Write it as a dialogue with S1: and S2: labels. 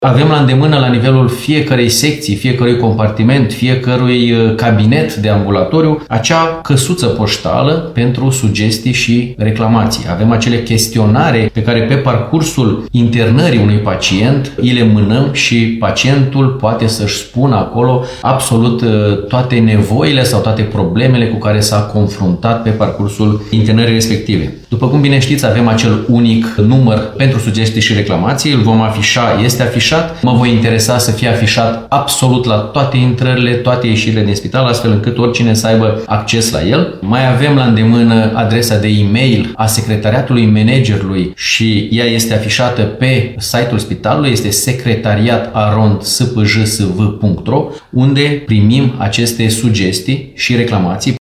S1: Avem la îndemână la nivelul fiecărei secții, fiecărui compartiment, fiecărui cabinet de ambulatoriu acea căsuță poștală pentru sugestii și reclamații. Avem acele chestionare pe care pe parcursul internării unui pacient îi le mânăm și pacientul poate să-și spună acolo absolut toate nevoile sau toate problemele cu care s-a confruntat pe parcursul internării respective. După cum bine știți, avem acel unic număr pentru sugestii și reclamații, îl vom afișa, este afișat. Mă voi interesa să fie afișat absolut la toate intrările, toate ieșirile din spital, astfel încât oricine să aibă acces la el. Mai avem la îndemână adresa de e-mail a secretariatului managerului și ea este afișată pe site-ul spitalului, este secretariat@spjsv.ro, unde primim aceste sugestii și reclamații.